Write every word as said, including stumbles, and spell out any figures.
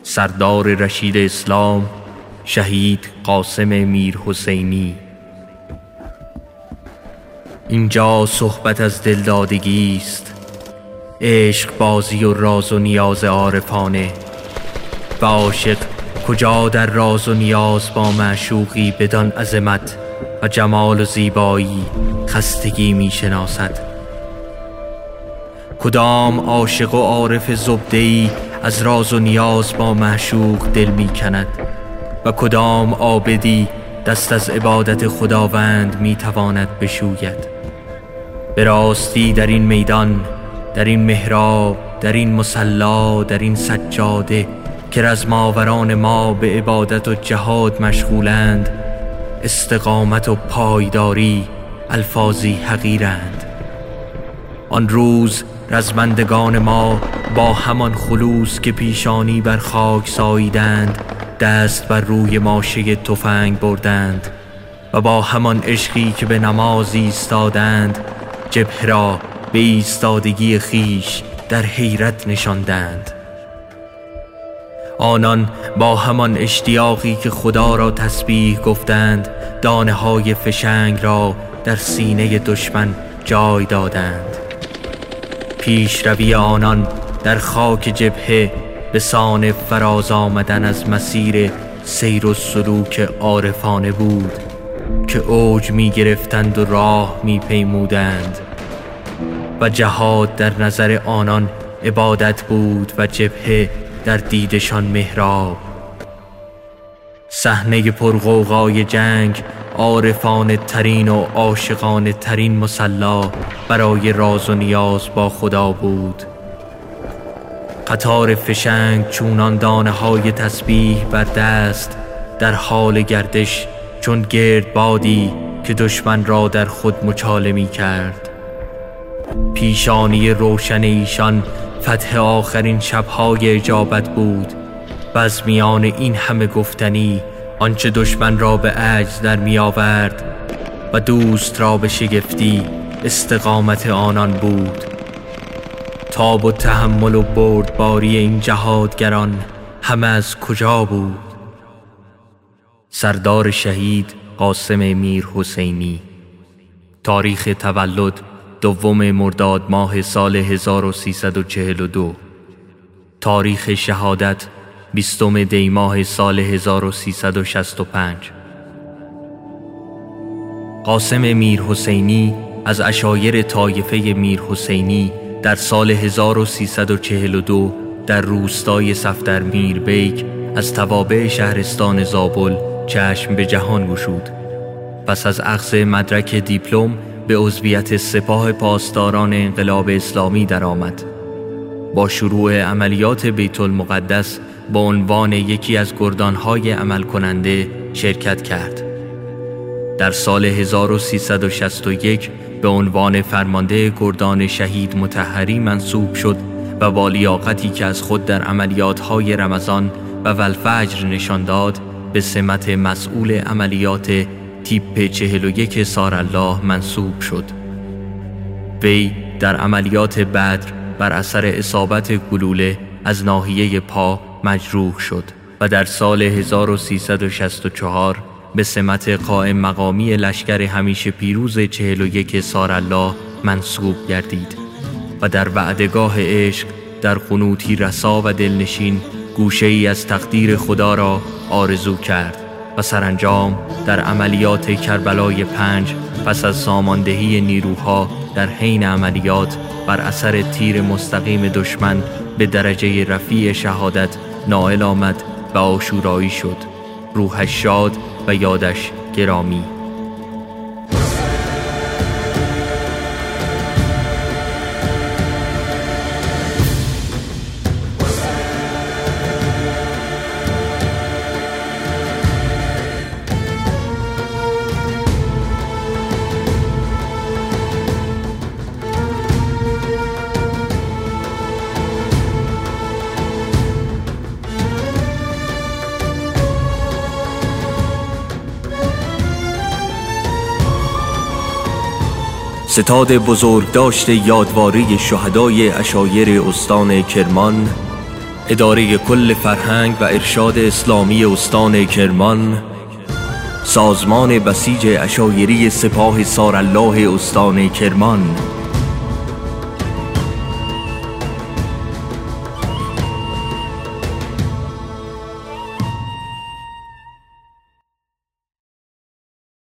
سردار رشید اسلام شهید قاسم میر حسینی. اینجا صحبت از دلدادگی است، عشق بازی و راز و نیاز عارفانه. و عاشق کجا در راز و نیاز با معشوقی بدان عظمت و جمال و زیبایی خستگی می شناسد؟ کدام عاشق و عارف زبده‌ای از راز و نیاز با معشوق دل می کند و کدام عابدی دست از عبادت خداوند می تواند بشوید؟ به راستی در این میدان، در این محراب، در این مصلا، در این سجاده که رزماوران ما به عبادت و جهاد مشغولند، استقامت و پایداری الفاظی حقیرند. آن روز رزمندگان ما با همان خلوص که پیشانی بر خاک ساییدند دست بر روی ماشه تفنگ بردند و با همان عشقی که به نماز ایستادند جبهه را به ایستادگی خیش در حیرت نشاندند. آنان با همان اشتیاقی که خدا را تسبیح گفتند دانه های فشنگ را در سینه دشمن جای دادند. پیشروی آنان در خاک جبهه به سان فراز آمدن از مسیر سیر و سلوک عارفانه بود که اوج می گرفتند و راه می پیمودند و جهاد در نظر آنان عبادت بود و جبهه در دیدشان محراب. صحنه پرغوغای جنگ عارفانه ترین و عاشقانه ترین مصلا برای راز و نیاز با خدا بود. قطار فشنگ چونان دانه های تسبیح بر دست در حال گردش چون گرد بادی که دشمن را در خود مچاله می کرد. پیشانی روشن ایشان فتح آخرین شبهای اجابت بود و از میان این همه گفتنی آنچه دشمن را به عجز در می آورد و دوست را به شگفتی استقامت آنان بود. تاب و تحمل و بردباری این جهادگران همه از کجا بود؟ سردار شهید قاسم میر حسینی. تاریخ تولد دوم مرداد ماه سال هزار و سیصد و چهل و دو. تاریخ شهادت بیستم دی ماه سال هزار و سیصد و شصت و پنج. قاسم میر حسینی از عشایر طایفه میر حسینی در سال هزار و سیصد و چهل و دو در روستای صفدر میر بیک از توابع شهرستان زابل چشم به جهان گشود. پس از اخذ مدرک دیپلم به عضویت سپاه پاسداران انقلاب اسلامی درآمد. با شروع عملیات بیت المقدس با عنوان یکی از گردانهای عمل کننده شرکت کرد. در سال هزار و سیصد و شصت و یک به عنوان فرمانده گردان شهید مطهری منصوب شد و با لیاقتی که از خود در عملیات‌های رمضان و والفجر نشان داد به سمت مسئول عملیات تیپ چهل و یک سارالله منصوب شد. وی در عملیات بدر بر اثر اصابت گلوله از ناحیه پا مجروح شد و در سال هزار و سیصد و شصت و چهار به سمت قائم مقامی لشکر همیشه پیروز چهل و یک سارالله منصوب گردید و در وعدگاه عشق در قنوتی رسا و دلنشین گوشه ای از تقدیر خدا را آرزو کرد و سرانجام در عملیات کربلای پنج پس از ساماندهی نیروها در حین عملیات بر اثر تیر مستقیم دشمن به درجه رفیع شهادت نائل آمد و عاشورایی شد. روحش شاد و یادش گرامی. ستاد بزرگ داشت یادواری شهدای عشایر استان کرمان اداره کل فرهنگ و ارشاد اسلامی استان کرمان، سازمان بسیج عشایری سپاه سارالله استان کرمان.